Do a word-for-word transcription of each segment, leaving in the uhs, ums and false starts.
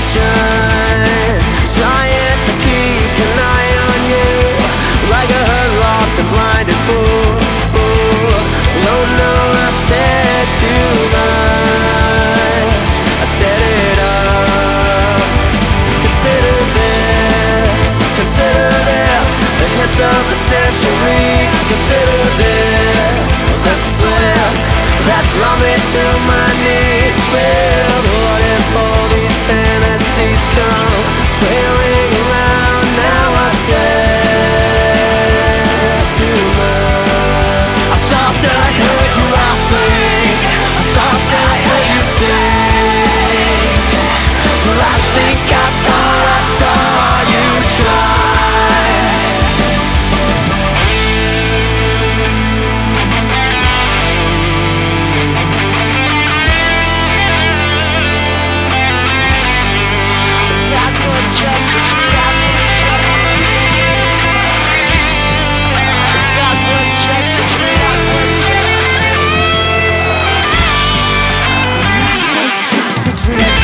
emotions, trying to keep an eye on you, like a hurt, lost and blinded fool. Oh no, I've said too much, I set it up. Consider this, consider this, the hits of the century. Consider this, the slip that brought me to my knees. Filled, what if all these fantasies come flailing around? Now I said too much. I thought that I heard you laughing, I thought that I heard you sing. Well, I think I thought I saw you try. Just a trap. That was just a trap. That was just a trap.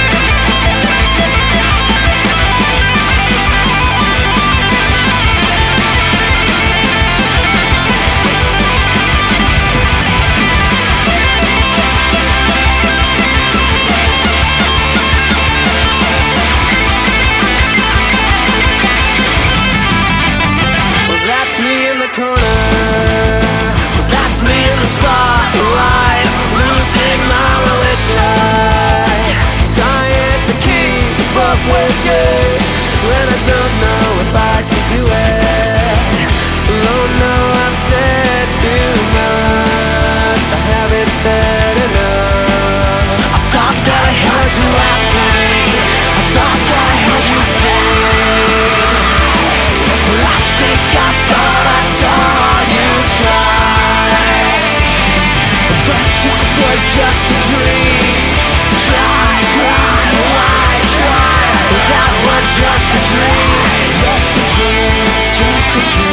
That's me in the corner, that's me in the spotlight, losing my religion, trying to keep up with you, when I don't know if I can do it. Oh no, I've said too much, I haven't said enough. I thought that I heard you laughing, I thought that I heard you sing. I think I thought I saw you try, but that was just a dream. Try, try, why try? That was just a dream, just a dream, just a dream.